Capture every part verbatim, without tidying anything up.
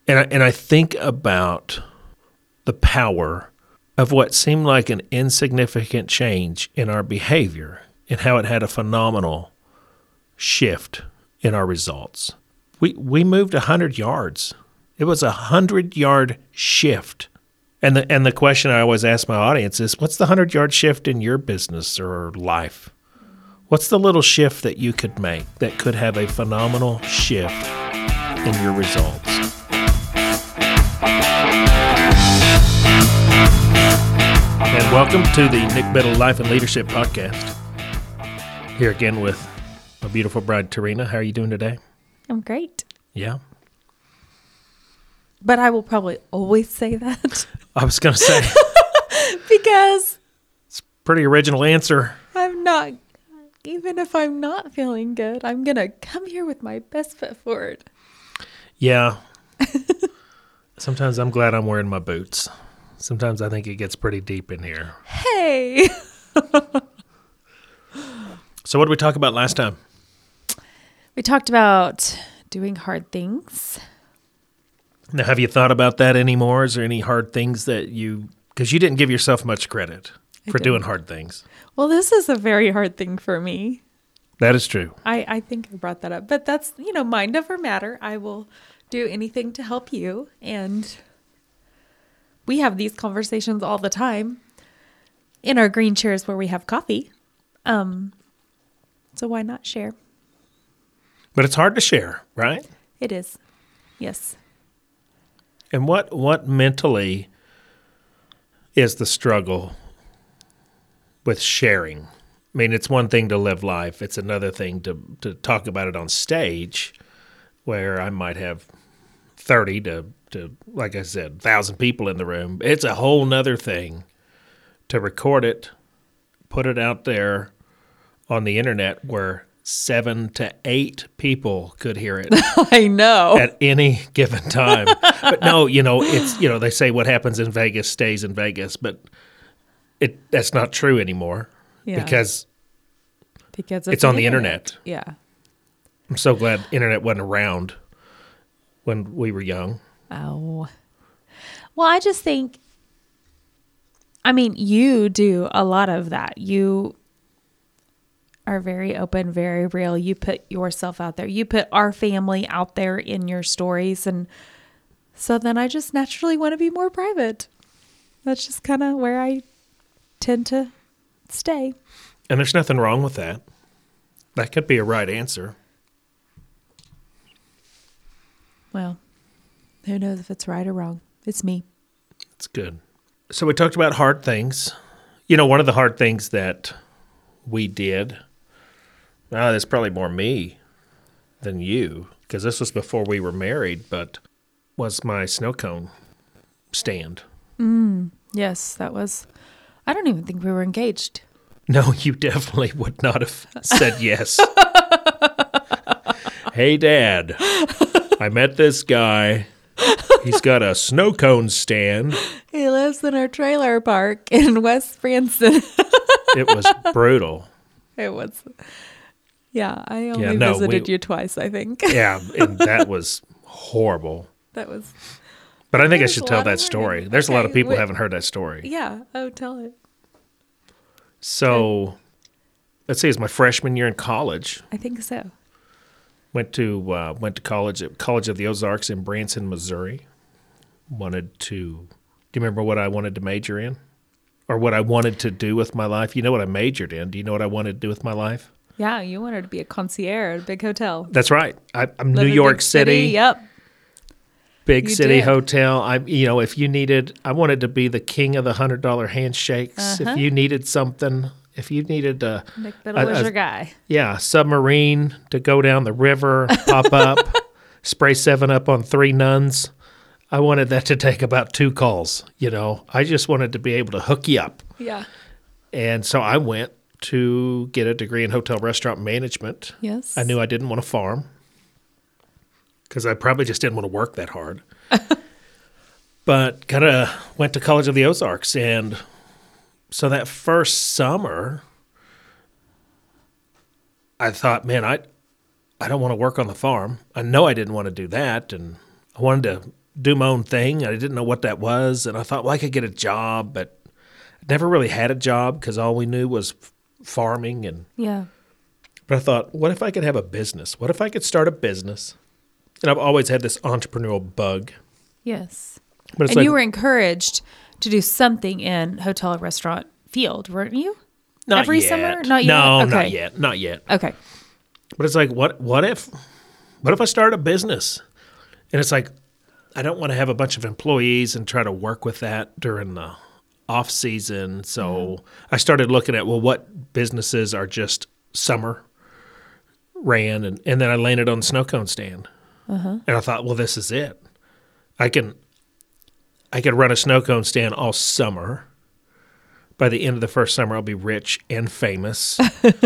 And I, and I think about the power of what seemed like an insignificant change in our behavior and how it had a phenomenal shift in our results. We we moved one hundred yards. It was a one hundred-yard shift. And the and the question I always ask my audience is, what's the one hundred-yard shift in your business or life? What's the little shift that you could make that could have a phenomenal shift in your results? And welcome to the Nick Biddle Life and Leadership Podcast. Here again with my beautiful bride, Tarina. How are you doing today? I'm great. Yeah. But I will probably always say that. I was going to say. Because. It's a pretty original answer. I'm not, even if I'm not feeling good, I'm going to come here with my best foot forward. Yeah. Sometimes I'm glad I'm wearing my boots. Sometimes I think it gets pretty deep in here. Hey. So what did we talk about last time? We talked about doing hard things. Now, have you thought about that anymore? Is there any hard things that you, because you didn't give yourself much credit I for didn't. doing hard things. Well, this is a very hard thing for me. That is true. I, I think I brought that up. But that's, you know, mind over matter. I will do anything to help you. And we have these conversations all the time in our green chairs where we have coffee. Um, so why not share? But it's hard to share, right? It is. Yes. And what what mentally is the struggle with sharing? I mean, it's one thing to live life. It's another thing to, to talk about it on stage where I might have thirty to, to, like I said, one thousand people in the room. It's a whole nother thing to record it, put it out there on the internet where seven to eight people could hear it. I know. At any given time. But no, you know, it's, you know, they say what happens in Vegas stays in Vegas, but it that's not true anymore Yeah. because because it's on the internet. Yeah. I'm so glad internet wasn't around when we were young. Oh. Well, I just think, I mean, you do a lot of that. You are very open, very real. You put yourself out there. You put our family out there in your stories. And so then I just naturally want to be more private. That's just kind of where I tend to stay. And there's nothing wrong with that. That could be a right answer. Well, who knows if it's right or wrong? It's me. It's good. So we talked about hard things. You know, one of the hard things that we did, oh, that's probably more me than you, because this was before we were married, but was my snow cone stand. Mm, yes, that was, I don't even think we were engaged. No, you definitely would not have said yes. Hey, Dad, I met this guy. He's got a snow cone stand. He lives in our trailer park in West Branson. It was brutal. It was. Yeah, I only Yeah, no, visited we- you twice, I think. Yeah, and that was horrible. That was. But I think I There's should a tell lot that of story. learning. There's a lot of Okay, people wait. who haven't heard that story. Yeah. Oh, tell it. So, let's see, it was my freshman year in college. I think so. Went to uh, went to college at College of the Ozarks in Branson, Missouri. Wanted to, do you remember what I wanted to major in? Or what I wanted to do with my life? You know what I majored in. Do you know what I wanted to do with my life? Yeah, you wanted to be a concierge at a big hotel. That's right. I, I'm Live New in York big City. Yep. Big You city did. hotel. I, you know, if you needed, I wanted to be the king of the hundred dollar handshakes. Uh-huh. If you needed something, if you needed a, Nick Biddle was a- your guy. yeah, submarine to go down the river, pop up, spray seven up on three nuns. I wanted that to take about two calls. You know, I just wanted to be able to hook you up, Yeah. and so I went to get a degree in hotel restaurant management. Yes. I knew I didn't want to farm because I probably just didn't want to work that hard. But kind of went to College of the Ozarks. And so that first summer, I thought, man, I I don't want to work on the farm. I know I didn't want to do that. And I wanted to do my own thing. I didn't know what that was, and I thought, well, I could get a job, but I never really had a job because all we knew was f- farming. And Yeah. But I thought, what if I could have a business? What if I could start a business? And I've always had this entrepreneurial bug. Yes. But it's And like, you were encouraged to do something in hotel and restaurant field, weren't you? not every yet. summer? Not yet? No, Okay. not yet. Not yet. Okay. But it's like, what what if what if I start a business? And it's like, I don't want to have a bunch of employees and try to work with that during the off season. So I started looking at, well, what businesses are just summer ran, and, and then I landed on the snow cone stand. Uh-huh. And I thought, well, this is it. I can I could run a snow cone stand all summer. By the end of the first summer, I'll be rich and famous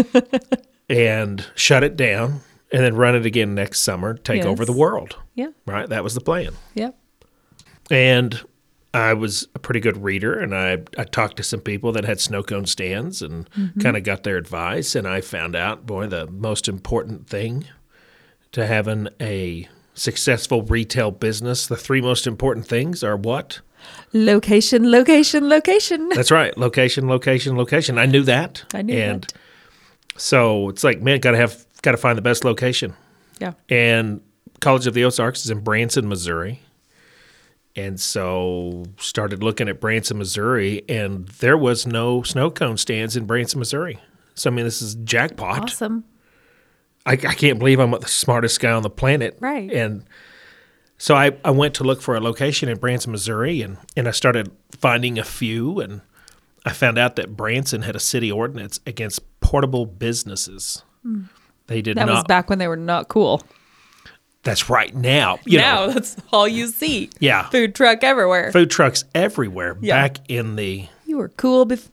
and shut it down and then run it again next summer, take Yes. over the world. Yeah. Right? That was the plan. Yep. And I was a pretty good reader, and I, I talked to some people that had snow cone stands and Mm-hmm. kind of got their advice. And I found out, boy, the most important thing to having a successful retail business, the three most important things are what? Location, location, location. That's right. Location, location, location. I knew that. I knew and that. so it's like, man, gotta have gotta find the best location. Yeah. And College of the Ozarks is in Branson, Missouri. And so started looking at Branson, Missouri, and there was no snow cone stands in Branson, Missouri. So I mean, this is jackpot. Awesome. I, I can't believe I'm the smartest guy on the planet. Right. And so I, I went to look for a location in Branson, Missouri, and, and I started finding a few, and I found out that Branson had a city ordinance against portable businesses. They did That not. was back when they were not cool. That's right. Now, you now know, that's all you see. Yeah. Food truck everywhere. food trucks everywhere. Yeah. Back in the. You were cool bef-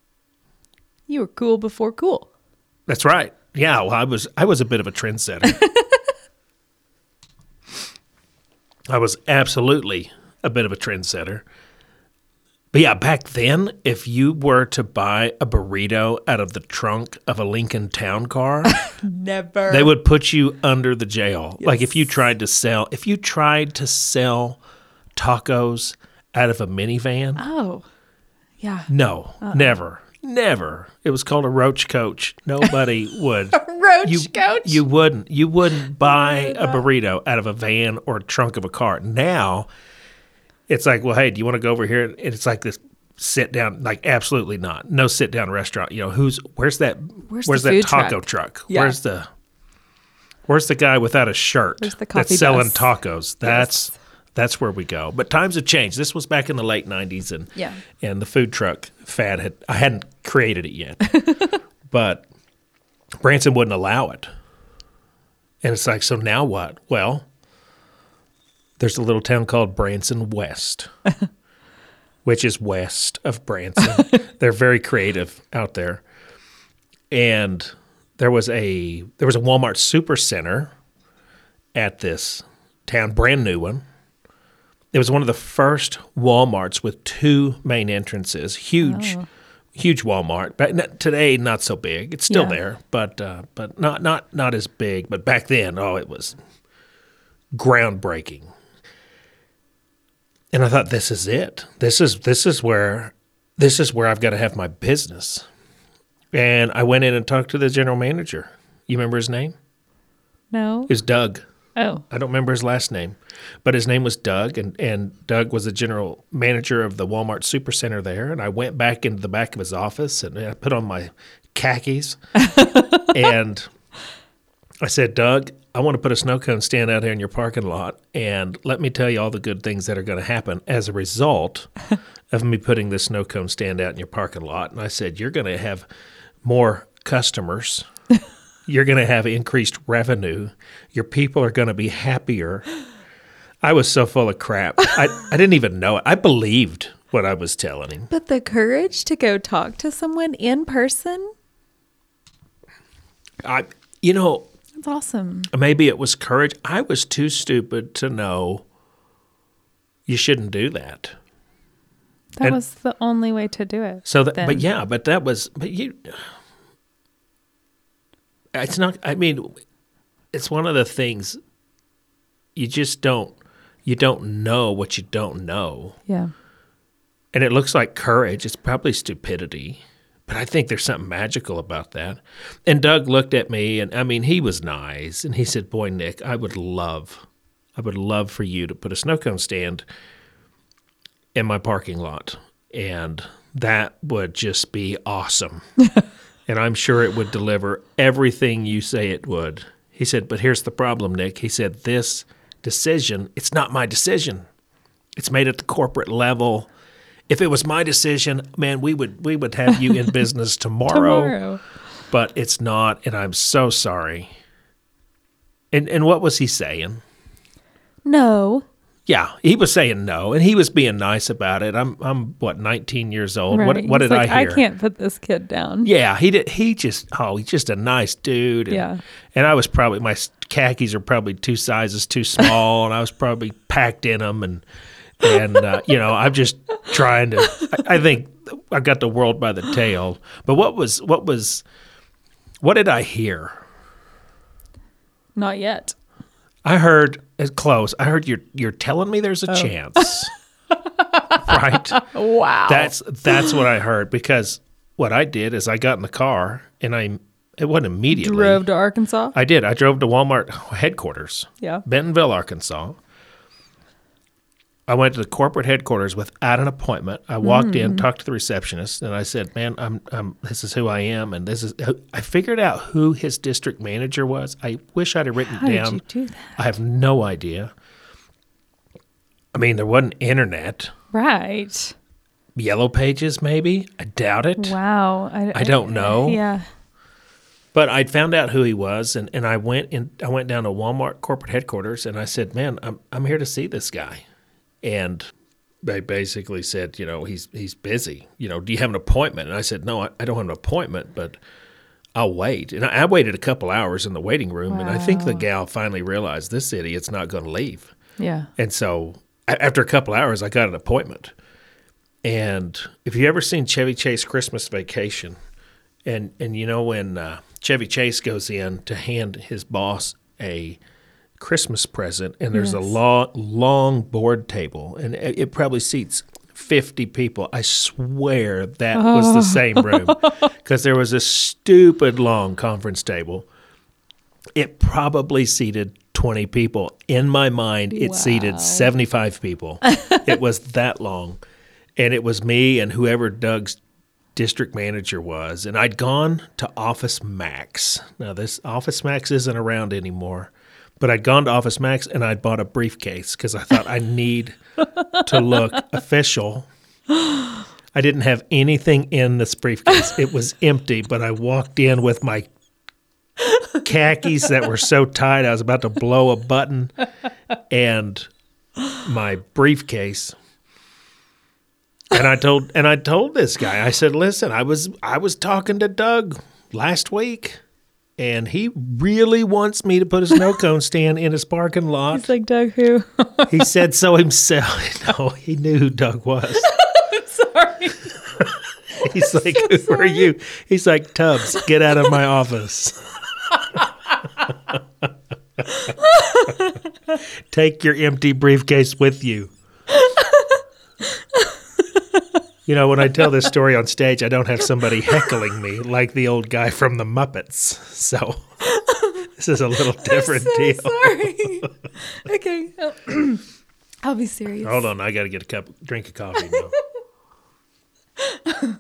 You were cool before cool. That's right. Yeah. Well, I was. I was a bit of a trendsetter. I was absolutely a bit of a trendsetter. But yeah, back then, if you were to buy a burrito out of the trunk of a Lincoln Town Car, Never. they would put you under the jail. Like if you Yes. tried to sell, if you tried to sell tacos out of a minivan, Oh. Yeah. no, never, never. It was called a roach coach. Nobody would. Roach You, coach. you wouldn't. You wouldn't buy a burrito out of a van or trunk of a car. Now, it's like, well, hey, do you want to go over here? And it's like this sit down. Like, absolutely not. No sit down restaurant. You know, who's where's that? Where's Where's, the that food taco truck? truck? Yeah. Where's the Where's the guy without a shirt Where's the coffee that's selling bus? tacos? That's that's where we go. But times have changed. This was back in the late nineties, and Yeah. and the food truck fad had I hadn't created it yet, but Branson wouldn't allow it. And it's like, so now what? Well, there's a little town called Branson West, which is west of Branson. They're very creative out there. And there was a there was a Walmart Supercenter at this town, brand new one. It was one of the first Walmarts with two main entrances. Huge, Oh. huge Walmart. But not, today, not so big. It's still Yeah. there, but uh, but not not not as big. But back then, oh, it was groundbreaking. And I thought, this is it. This is this is where this is where I've got to have my business. And I went in and talked to the general manager. You remember his name? No. It was Doug. Oh. I don't remember his last name, but his name was Doug, and, and Doug was the general manager of the Walmart Supercenter there. And I went back into the back of his office, and I put on my khakis, and I said, Doug, I want to put a snow cone stand out here in your parking lot, and let me tell you all the good things that are going to happen as a result of me putting this snow cone stand out in your parking lot. And I said, you're going to have more customers. You're going to have increased revenue. Your people are going to be happier. I was so full of crap. I, I didn't even know it. I believed what I was telling him. But the courage to go talk to someone in person? I, you know, That's awesome. maybe it was courage. I was too stupid to know you shouldn't do that. That And- was the only way to do it. So that, then. but yeah, but that was, but you, it's not, I mean, it's one of the things you just don't, You don't know what you don't know. Yeah. And it looks like courage. It's probably stupidity. But I think there's something magical about that. And Doug looked at me, and I mean, he was nice. And he said, boy, Nick, I would love, I would love for you to put a snow cone stand in my parking lot. And that would just be awesome. And I'm sure it would deliver everything you say it would. He said, but here's the problem, Nick. He said, this decision, it's not my decision. It's made at the corporate level. If it was my decision, man, we would we would have you in business tomorrow. Tomorrow. But it's not, and I'm so sorry. And and what was he saying? No. Yeah, he was saying no, and he was being nice about it. I'm I'm what nineteen years old. Right. What what He's did like, I hear? I can't put this kid down. Yeah, he did. He just oh, he's just a nice dude. And, Yeah. And I was probably my khakis are probably two sizes too small, and I was probably packed in them, and and uh, you know I'm just trying to. I, I think I got the world by the tail. But what was what was what did I hear? Not yet. I heard it's close. I heard you're you're telling me there's a Oh. chance, right? Wow. That's that's what I heard, because what I did is I got in the car and I it wasn't immediately. Drove to Arkansas. I did. I drove to Walmart headquarters, Yeah. Bentonville, Arkansas. I went to the corporate headquarters without an appointment. I walked Mm. in, talked to the receptionist, and I said, "Man, I'm, I'm. This is who I am, and this is." I figured out who his district manager was. I wish I'd have written How it did down. you do that? I have no idea. I mean, there wasn't internet. Right. Yellow Pages, maybe. I doubt it. Wow. I don't know. Yeah. But I found out who he was, and, and I went in. I went down to Walmart corporate headquarters, and I said, "Man, I'm I'm here to see this guy." And they basically said, "You know, he's he's busy. You know, do you have an appointment?" And I said, "No, I, I don't have an appointment, but I'll wait." And I, I waited a couple hours in the waiting room, and I think the Wow. gal finally realized this idiot's not going to leave. Yeah. And so a- after a couple hours, I got an appointment. And if you ever seen Chevy Chase Christmas Vacation, and and you know when uh, Chevy Chase goes in to hand his boss a Christmas present, and there's a Yes. long long board table, and it, it probably seats fifty people. I swear that was the same room, because there was a stupid long conference table. It probably seated twenty people. In my mind, it Wow. seated seventy-five people. It was that long. And it was me and whoever Doug's district manager was. And I'd gone to Office Max. Now, this Office Max isn't around anymore. But I'd gone to Office Max and I'd bought a briefcase because I thought I need to look official. I didn't have anything in this briefcase. It was empty, but I walked in with my khakis that were so tight I was about to blow a button, and my briefcase. And I told and I told this guy, I said, "Listen, I was I was talking to Doug last week, and he really wants me to put a snow cone stand in his parking lot." He's like, Doug who? He said so himself. No, he knew who Doug was. Sorry. He's like, "Who are you?" He's like, "Tubbs, get out of my office. Take your empty briefcase with you." You know, when I tell this story on stage, I don't have somebody heckling me like the old guy from the Muppets. So this is a little different I'm so deal. sorry. Okay. I'll be serious. Hold on, I got to get a cup, drink of coffee now.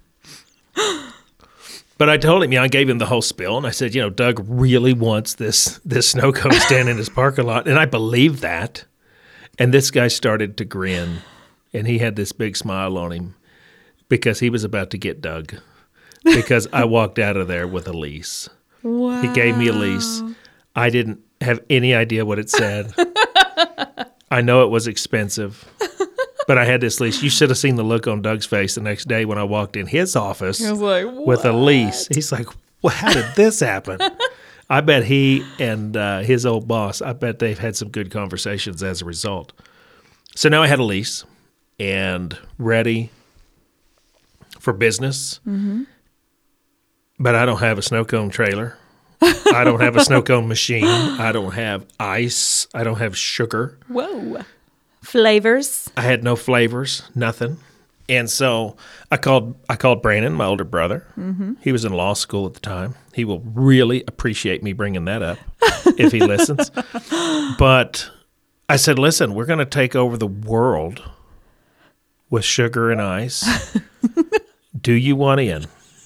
But I told him, you know, I gave him the whole spiel, and I said, you know, Doug really wants this this snow cone stand in his parking lot, and I believe that. And this guy started to grin, and he had this big smile on him because he was about to get Doug, because I walked out of there with a lease. Wow. He gave me a lease. I didn't have any idea what it said. I know it was expensive, but I had this lease. You should have seen the look on Doug's face the next day when I walked in his office I was like, with a "What?" lease. He's like, well, how did this happen? I bet he and uh, his old boss, I bet they've had some good conversations as a result. So now I had a lease and ready for business. Mm-hmm. But I don't have a snow cone trailer. I don't have a snow cone machine. I don't have ice. I don't have sugar. Whoa. Flavors. I had no flavors, nothing. And so I called I called Brandon, my older brother. Mm-hmm. He was in law school at the time. He will really appreciate me bringing that up if he listens. But I said, listen, we're going to take over the world with sugar and ice. Do you want in?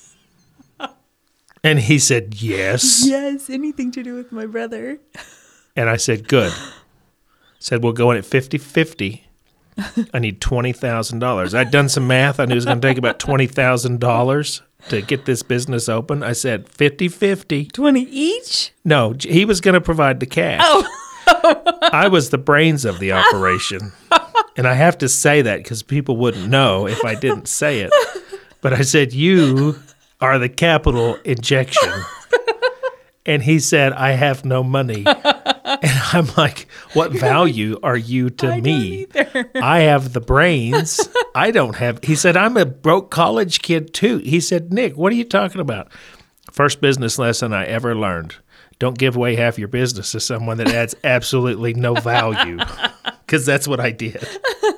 And he said, yes. Yes, anything to do with my brother. And I said, good. Said, we'll go in at fifty-fifty. I need twenty thousand dollars. I'd done some math. I knew it was going to take about twenty thousand dollars to get this business open. I said fifty-fifty. twenty each? No, he was going to provide the cash. Oh. I was the brains of the operation. And I have to say that because people wouldn't know if I didn't say it. But I said, you are the capital injection. And he said, I have no money. And I'm like, what value are you to I me? don't either. I have the brains. I don't have. He said, I'm a broke college kid too. He said, Nick, what are you talking about? First business lesson I ever learned. Don't give away half your business to someone that adds absolutely no value. Because that's what I did.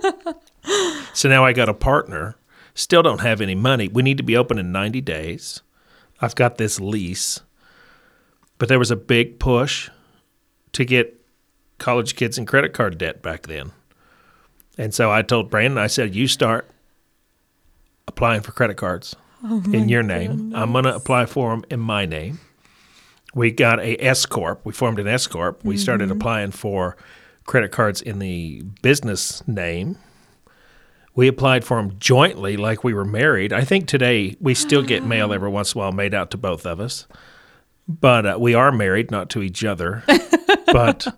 So now I got a partner. Still don't have any money. We need to be open in ninety days. I've got this lease. But there was a big push to get college kids in credit card debt back then. And so I told Brandon, I said, you start applying for credit cards oh in your name. Goodness. I'm going to apply for them in my name. We got a S-Corp. We formed an S-Corp. We mm-hmm. started applying for credit cards in the business name. We applied for them jointly like we were married. I think today we still get mail every once in a while made out to both of us. But uh, we are married, not to each other. But,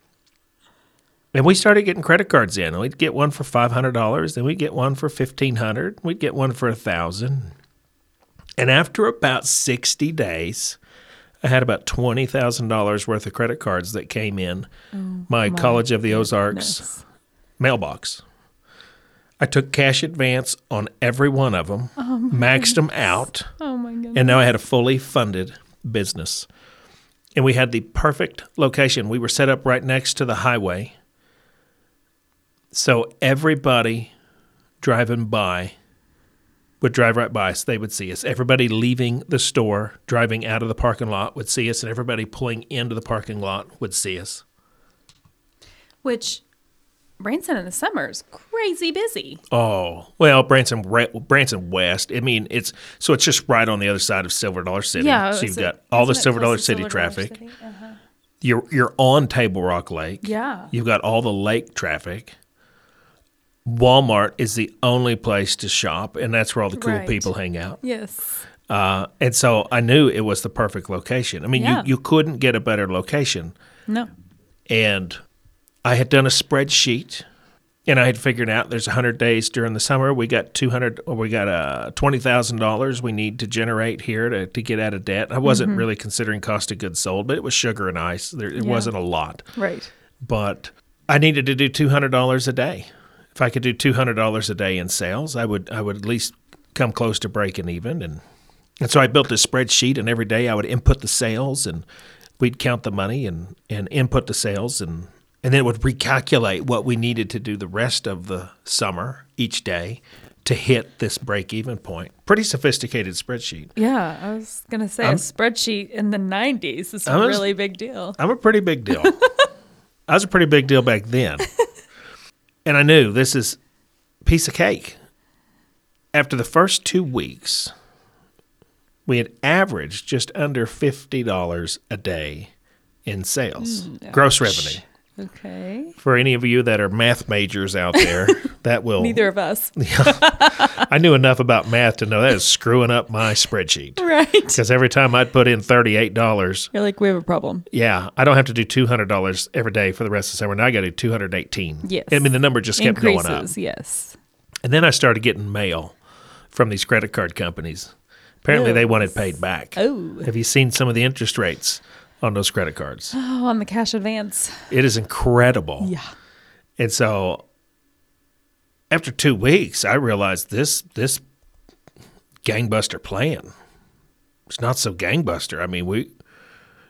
and we started getting credit cards in. We'd get one for five hundred dollars, then we'd get one for fifteen hundred dollars, we'd get one for one thousand dollars. And after about sixty days, I had about twenty thousand dollars worth of credit cards that came in oh, my, my College of the Ozarks goodness. mailbox. I took cash advance on every one of them, oh maxed goodness. them out, oh my goodness. And now I had a fully funded business. And we had the perfect location. We were set up right next to the highway. So everybody driving by would drive right by us. They would see us. Everybody leaving the store, driving out of the parking lot would see us, and everybody pulling into the parking lot would see us. Which, Branson in the summer is crazy busy. Oh, well, Branson Branson West. I mean, it's so it's just right on the other side of Silver Dollar City. Yeah, so you've got all the Silver Dollar City traffic. City? Uh-huh. You're you're on Table Rock Lake. Yeah. You've got all the lake traffic. Walmart is the only place to shop, and that's where all the cool right. people hang out. Yes. Uh, and so I knew it was the perfect location. I mean, yeah. you, you couldn't get a better location. No. And I had done a spreadsheet, and I had figured out there's one hundred days during the summer. We got two hundred, or we got uh, twenty thousand dollars we need to generate here to, to get out of debt. I wasn't mm-hmm. really considering cost of goods sold, but it was sugar and ice. There, it yeah. wasn't a lot. Right. But I needed to do two hundred dollars a day. If I could do two hundred dollars a day in sales, I would I would at least come close to breaking even. And, and so I built this spreadsheet, and every day I would input the sales, and we'd count the money and, and input the sales, and, and then it would recalculate what we needed to do the rest of the summer each day to hit this break-even point. Pretty sophisticated spreadsheet. Yeah, I was going to say I'm, a spreadsheet in the nineties is a was, really big deal. I'm a pretty big deal. I was a pretty big deal back then. And I knew this is a piece of cake. After the first two weeks, we had averaged just under fifty dollars a day in sales, mm, gross revenue. Okay. For any of you that are math majors out there, that will... Neither of us. Yeah, I knew enough about math to know that is screwing up my spreadsheet. Right. Because every time I'd put in thirty-eight dollars... You're like, we have a problem. Yeah, I don't have to do two hundred dollars every day for the rest of the summer. Now I got to do two hundred eighteen dollars. Yes. I mean, the number just kept Increases, going up. Yes. And then I started getting mail from these credit card companies. Apparently, yes. they wanted paid back. Oh. Have you seen some of the interest rates on those credit cards? Oh, on the cash advance. It is incredible. Yeah. And so after two weeks, I realized this this gangbuster plan. It's not so gangbuster. I mean, we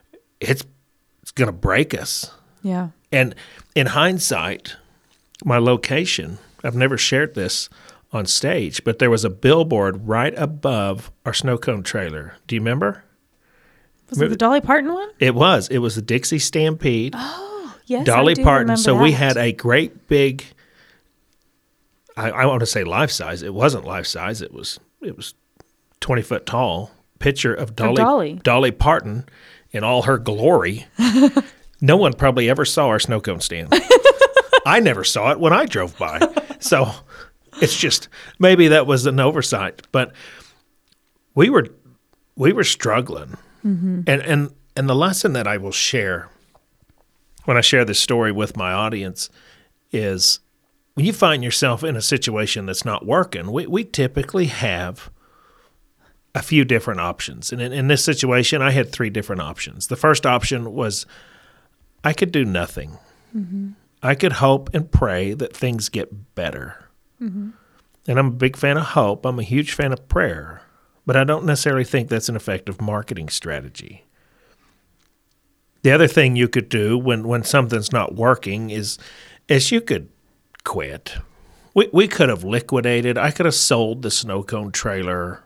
it's it's going to break us. Yeah. And in hindsight, my location, I've never shared this on stage, but there was a billboard right above our snow cone trailer. Do you remember? Was it the Dolly Parton one? It was. It was the Dixie Stampede. Oh, yes, Dolly I do Parton. remember So that. we had a great big, I, I want to say life size. It wasn't life size. It was it was twenty foot tall picture of Dolly, Dolly. Dolly Parton in all her glory. No one probably ever saw our snow cone stand. I never saw it when I drove by. So it's just, maybe that was an oversight. But we were we were struggling. Mm-hmm. And, and, and the lesson that I will share when I share this story with my audience is when you find yourself in a situation that's not working, we, we typically have a few different options. And in, in this situation, I had three different options. The first option was I could do nothing. Mm-hmm. I could hope and pray that things get better. Mm-hmm. And I'm a big fan of hope. I'm a huge fan of prayer. But I don't necessarily think that's an effective marketing strategy. The other thing you could do when, when something's not working is, is you could quit. We we could have liquidated. I could have sold the snow cone trailer.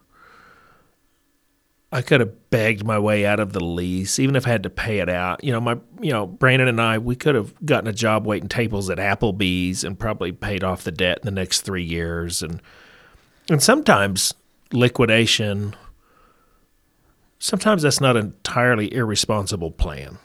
I could have begged my way out of the lease, even if I had to pay it out. You know, my you know, Brandon and I, we could have gotten a job waiting tables at Applebee's and probably paid off the debt in the next three years. And and sometimes liquidation, sometimes that's not an entirely irresponsible plan.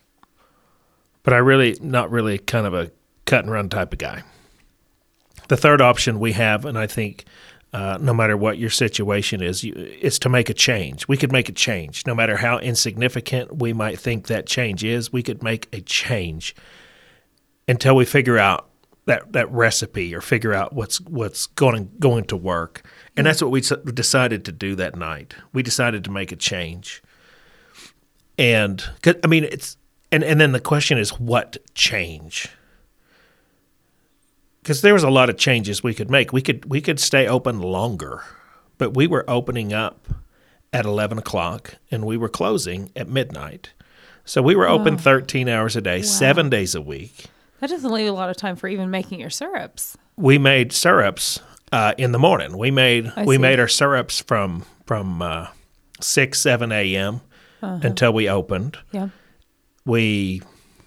But I really, not really kind of a cut and run type of guy. The third option we have, and I think uh, no matter what your situation is, you, is to make a change. We could make a change. No matter how insignificant we might think that change is, we could make a change until we figure out that, that recipe or figure out what's what's going going to work. And that's what we decided to do that night. We decided to make a change. And, I mean, it's, and, and then the question is, what change? Because there was a lot of changes we could make. We could we could stay open longer, but we were opening up at eleven o'clock and we were closing at midnight. So we were open Wow. thirteen hours a day, Wow. seven days a week. That doesn't leave a lot of time for even making your syrups. We made syrups uh, in the morning. We made I we see. made our syrups from from uh, six seven a.m. Uh-huh. until we opened. Yeah. We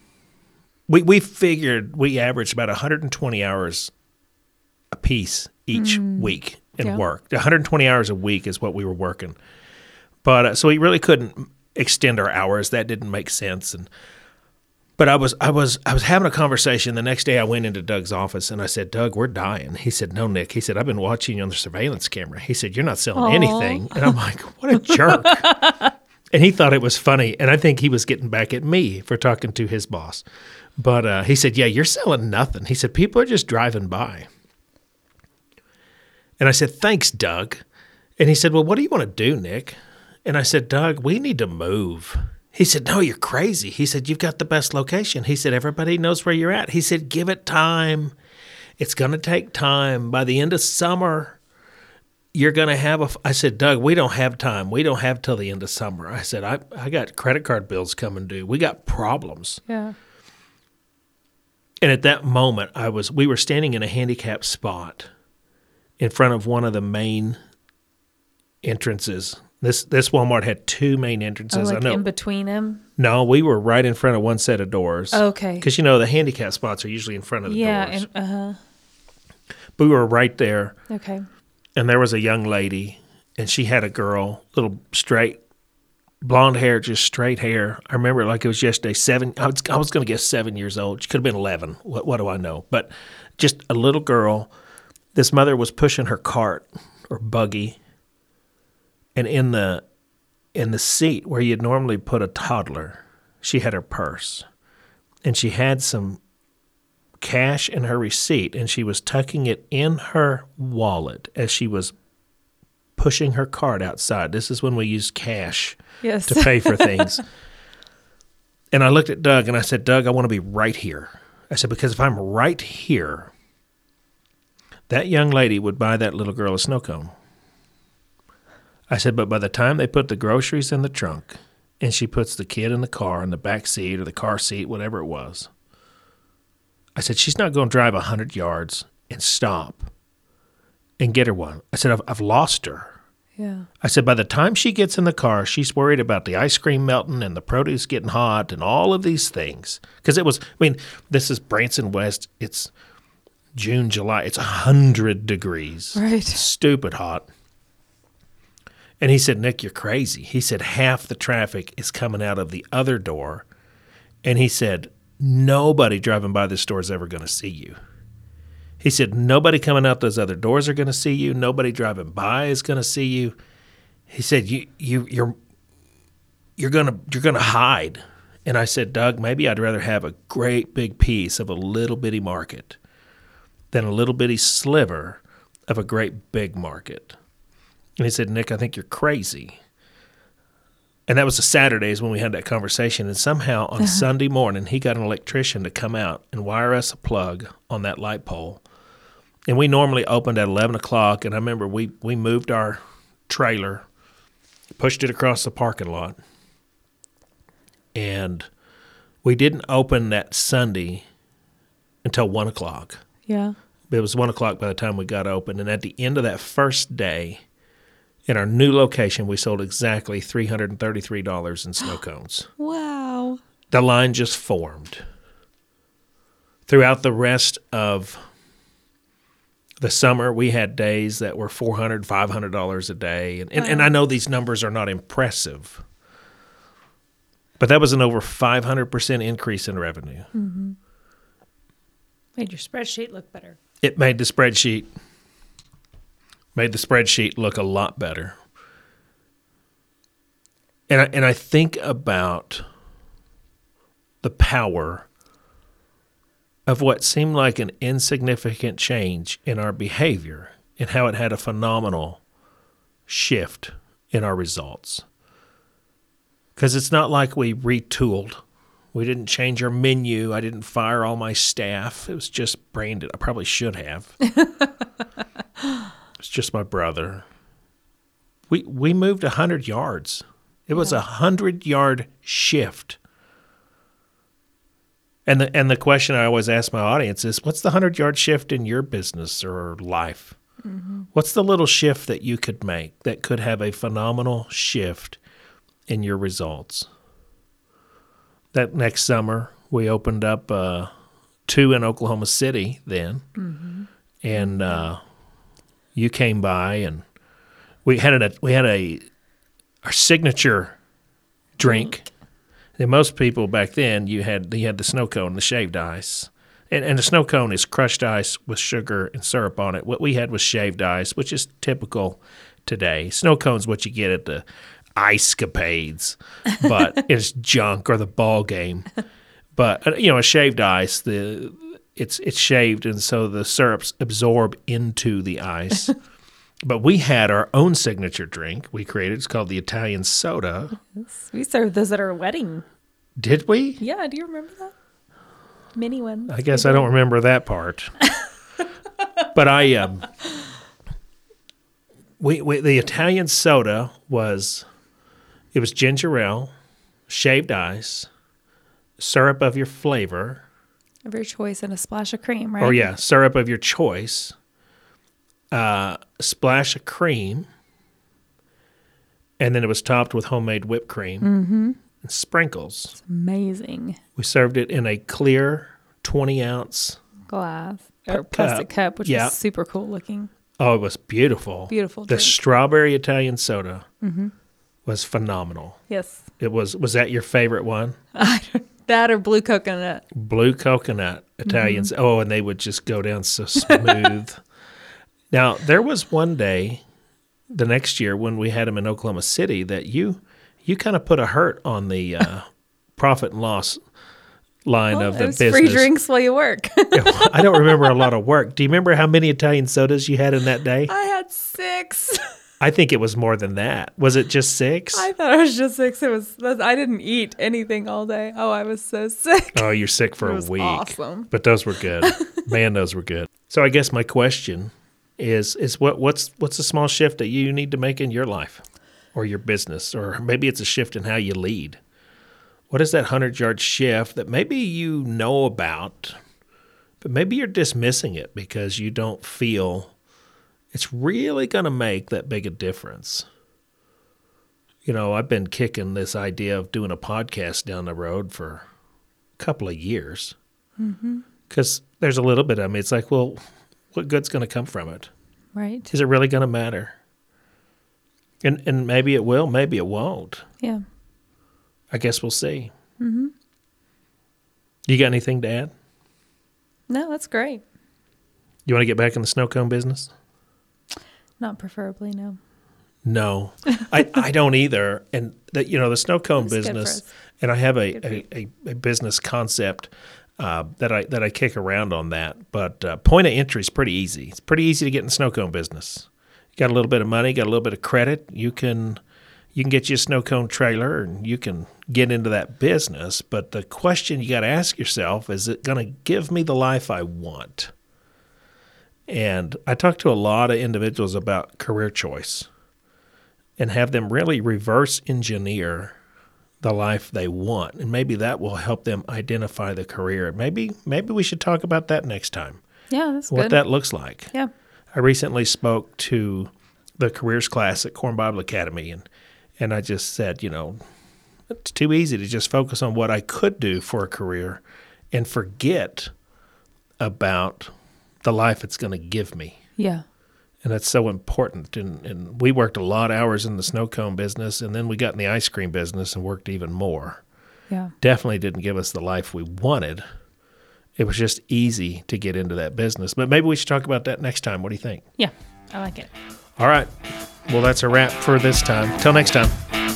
we we figured we averaged about one hundred twenty hours a piece each Mm. week in Yeah. work. one hundred twenty hours a week is what we were working. But uh, so we really couldn't extend our hours. That didn't make sense. And but I was I was I was having a conversation the next day. I went into Doug's office and I said, "Doug, we're dying." He said, "No, Nick." He said, "I've been watching you on the surveillance camera." He said, "You're not selling Aw. anything." And I'm like, "What a jerk." And he thought it was funny, and I think he was getting back at me for talking to his boss. But uh, he said, "Yeah, you're selling nothing." He said, "People are just driving by." And I said, "Thanks, Doug." And he said, "Well, what do you want to do, Nick?" And I said, "Doug, we need to move." He said, "No, you're crazy." He said, "You've got the best location." He said, "Everybody knows where you're at." He said, "Give it time. It's going to take time. By the end of summer, you're going to have a." F-. I said, "Doug, we don't have time. We don't have till the end of summer." I said, I, I got credit card bills coming due. We got problems. Yeah. And at that moment, I was we were standing in a handicapped spot in front of one of the main entrances. This this Walmart had two main Oh, entrances. like I know. in between them? No, we were right in front of one set of doors. Okay. Because, you know, the handicap spots are usually in front of the Yeah. doors. And, uh-huh. But we were right there, Okay. and there was a young lady, and she had a girl, little straight, blonde hair, just straight hair. I remember it like it was yesterday. Seven. I was, I was going to guess seven years old. She could have been eleven. What, what do I know? But just a little girl. This mother was pushing her cart or buggy, and in the in the seat where you'd normally put a toddler, she had her purse, and she had some cash in her receipt, and she was tucking it in her wallet as she was pushing her cart outside. This is when we used cash Yes. to pay for things. And I looked at Doug and I said, "Doug, I want to be right here." I said, "Because if I'm right here, that young lady would buy that little girl a snow cone." I said, "But by the time they put the groceries in the trunk and she puts the kid in the car, in the back seat or the car seat, whatever it was. I said, she's not going to drive one hundred yards and stop and get her one. I said, I've, I've lost her. Yeah. I said, by the time she gets in the car, she's worried about the ice cream melting and the produce getting hot and all of these things. Because it was, I mean, this is Branson West. It's June, July. It's one hundred degrees. Right. Stupid hot. And he said, Nick, you're crazy. He said, half the traffic is coming out of the other door. And he said, nobody driving by this store is ever going to see you. He said, nobody coming out those other doors are going to see you. Nobody driving by is going to see you. He said, you, you, you're, you're going to, you're going to hide. And I said, Doug, maybe I'd rather have a great big piece of a little bitty market than a little bitty sliver of a great big market. And he said, Nick, I think you're crazy. And that was the Saturdays when we had that conversation. And somehow on uh-huh. Sunday morning, he got an electrician to come out and wire us a plug on that light pole. And we normally opened at eleven o'clock. And I remember we, we moved our trailer, pushed it across the parking lot. And we didn't open that Sunday until one o'clock. Yeah. It was one o'clock by the time we got open. And at the end of that first day, in our new location, we sold exactly three hundred thirty-three dollars in snow cones. Wow. The line just formed. Throughout the rest of the summer, we had days that were four hundred dollars, five hundred dollars a day. And, and, wow. and I know these numbers are not impressive, but that was an over five hundred percent increase in revenue. Mm-hmm. Made your spreadsheet look better. It made the spreadsheet made the spreadsheet look a lot better. And I, and I think about the power of what seemed like an insignificant change in our behavior and how it had a phenomenal shift in our results. Because it's not like we retooled. We didn't change our menu. I didn't fire all my staff. It was just branded. I probably should have. It's just my brother. We we moved one hundred yards. It was a yeah. one hundred-yard shift. And the and the question I always ask my audience is, what's the one hundred-yard shift in your business or life? Mm-hmm. What's the little shift that you could make that could have a phenomenal shift in your results? That next summer, we opened up uh, two in Oklahoma City then. Mm-hmm. And uh, you came by, and we had a we had a our signature drink. And most people back then, you had you had the snow cone, the shaved ice, and and the snow cone is crushed ice with sugar and syrup on it. What we had was shaved ice, which is typical today. Snow cone's what you get at the ice capades, but it's junk, or the ball game. But you know, a shaved ice, the it's it's shaved, and so the syrups absorb into the ice. But we had our own signature drink we created. It's called the Italian soda. Yes. We served those at our wedding. Did we? Yeah. Do you remember that? Mini ones. I guess I don't remember that part. But I, um, we, we the Italian soda was, it was ginger ale, shaved ice, syrup of your flavor. Of your choice, and a splash of cream, right? Oh, yeah. Syrup of your choice. Uh, a splash of cream, and then it was topped with homemade whipped cream mm-hmm. and sprinkles. It's amazing. We served it in a clear twenty-ounce glass or plastic cup, cup which yeah. was super cool looking. Oh, it was beautiful. Beautiful The drink. strawberry Italian soda mm-hmm. was phenomenal. Yes. It was. Was that your favorite one? I don't, that or blue coconut. Blue coconut Italian. Mm-hmm. Oh, and they would just go down so smooth. Now, there was one day the next year when we had them in Oklahoma City that you you kind of put a hurt on the uh, profit and loss line well, of the it was business. Free drinks while you work. I don't remember a lot of work. Do you remember how many Italian sodas you had in that day? I had six. I think it was more than that. Was it just six? I thought it was just six. It was. I didn't eat anything all day. Oh, I was so sick. Oh, you're sick for it a was week. Awesome. But those were good. Man, those were good. So I guess my question is is what what's what's a small shift that you need to make in your life? or your business, or maybe it's a shift in how you lead. What is that hundred-yard shift that maybe you know about, but maybe you're dismissing it because you don't feel it's really going to make that big a difference? You know, I've been kicking this idea of doing a podcast down the road for a couple of years because mm-hmm. there's a little bit, I mean, it's like, well, what good's going to come from it? Right. Is it really going to matter? And and maybe it will, maybe it won't. Yeah. I guess we'll see. Mm-hmm. You got anything to add? No, that's great. You want to get back in the snow cone business? Not preferably, no. No, I, I don't either. And that, you know, the snow cone That's business, and I have a, a, a, a business concept uh, that I that I kick around on that. But uh, point of entry is pretty easy. It's pretty easy to get in the snow cone business. You got a little bit of money, got a little bit of credit. You can you can get you a snow cone trailer, and you can get into that business. But the question you got to ask yourself, is it going to give me the life I want? And I talk to a lot of individuals about career choice and have them really reverse engineer the life they want. And maybe that will help them identify the career. Maybe maybe we should talk about that next time. Yeah, that's what good. that looks like. Yeah. I recently spoke to the careers class at Corn Bible Academy, and, and I just said, you know, it's too easy to just focus on what I could do for a career and forget about the life it's going to give me. Yeah. And that's so important. And, and we worked a lot of hours in the snow cone business, and then we got in the ice cream business and worked even more. Yeah. Definitely didn't give us the life we wanted. It was just easy to get into that business. But maybe we should talk about that next time. What do you think? Yeah, I like it. All right. Well, that's a wrap for this time. Till next time.